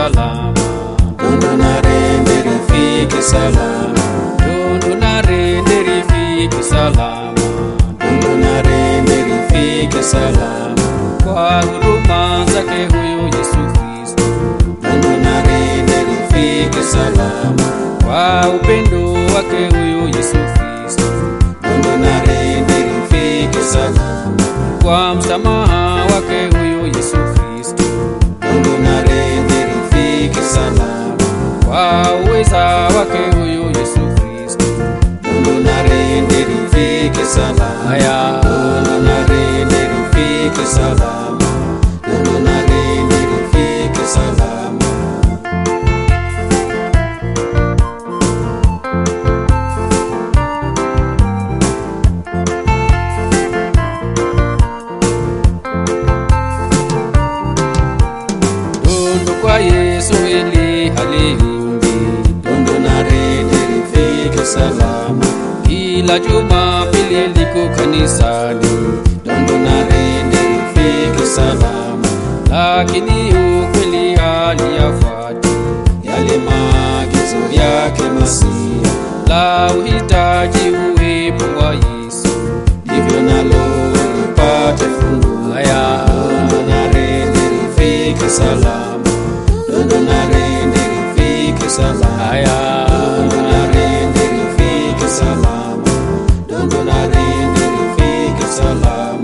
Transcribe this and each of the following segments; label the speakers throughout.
Speaker 1: salama.
Speaker 2: Dondo na rende rifike salama.
Speaker 1: Dondo na rende rifike salama.
Speaker 2: Dondo na rende rifike salama.
Speaker 1: Kwa huruma zake huyu Yesu Kristo.
Speaker 2: Dondo na rende rifike salama.
Speaker 1: Kwa upendo wake huyu Yesu Kristo.
Speaker 2: Dondo na rende rifike salama.
Speaker 1: Kwa msamaha wake huyu Yesu Kristo.
Speaker 2: Dondo na rende rifike salama.
Speaker 1: Kwa uweza wake huyu Yesu Kristo.
Speaker 2: Dondo na rende rifike salama.
Speaker 1: Haya.
Speaker 2: Dondo na rende rifike salama. Dondo na rende rifike salama.
Speaker 1: Dondo kwa Yesu ili haliumbi.
Speaker 2: Dondo na rende rifike salama.
Speaker 1: Kila Jumapili liko kanisani.
Speaker 2: Dondo na rende rifike salama.
Speaker 1: Lakini ukweli haliyafuati
Speaker 2: Yale maagizo yake Masia.
Speaker 1: la uhitaji uwepo wa Yesu.
Speaker 2: Ndivyo nalo lipate fungu.
Speaker 1: Haya.
Speaker 2: Dondo na rende rifike salama. Dondo na rende rifike salama.
Speaker 1: Haya.
Speaker 2: Dondo na rende rifike salama. Dondo na rende rifike salama.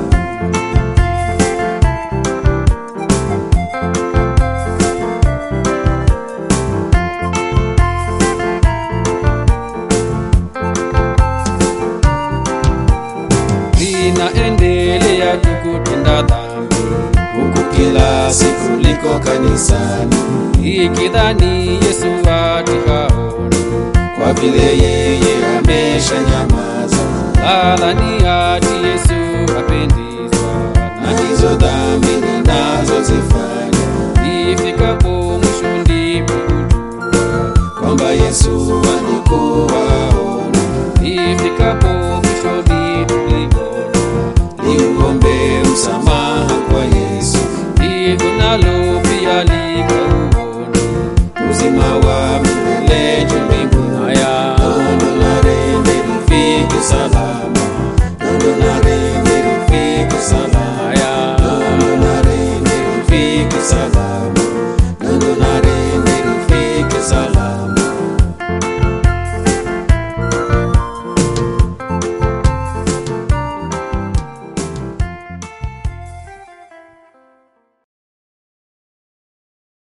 Speaker 1: Linaendelea tukutenda dhambi,
Speaker 2: Huku kila siku liko kanisani.
Speaker 1: ikidhani Yesu ati haoni.
Speaker 2: Kwa vile yeye amesha nyamaza.
Speaker 1: Ladhani ati Yesu apendezwa
Speaker 2: Na hizo dhambi ninazozifanya.